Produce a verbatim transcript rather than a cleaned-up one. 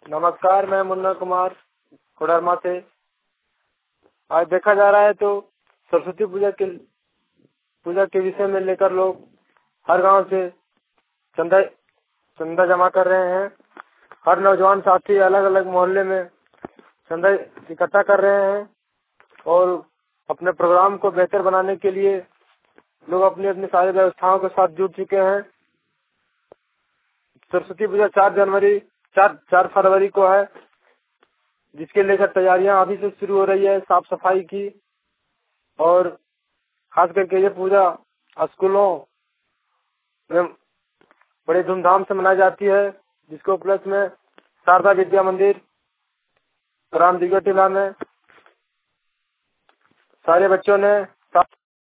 नमस्कार, मैं मुन्ना कुमार कोडरमा से। आज देखा जा रहा है तो सरस्वती पूजा के पूजा के विषय में लेकर लोग हर गांव से चंदा चंदा जमा कर रहे हैं। हर नौजवान साथी अलग अलग मोहल्ले में चंदा इकट्ठा कर रहे हैं और अपने प्रोग्राम को बेहतर बनाने के लिए लोग अपनी अपनी सारी व्यवस्थाओं के साथ जुट चुके हैं। सरस्वती पूजा चार जनवरी चार चार फरवरी को है, जिसके लेकर तैयारियां अभी से शुरू हो रही है साफ सफाई की। और खास करके ये पूजा स्कूलों में बड़े धूमधाम से मनाई जाती है, जिसको उपलक्ष्य में शारदा विद्या मंदिर रामदिगो टीला में सारे बच्चों ने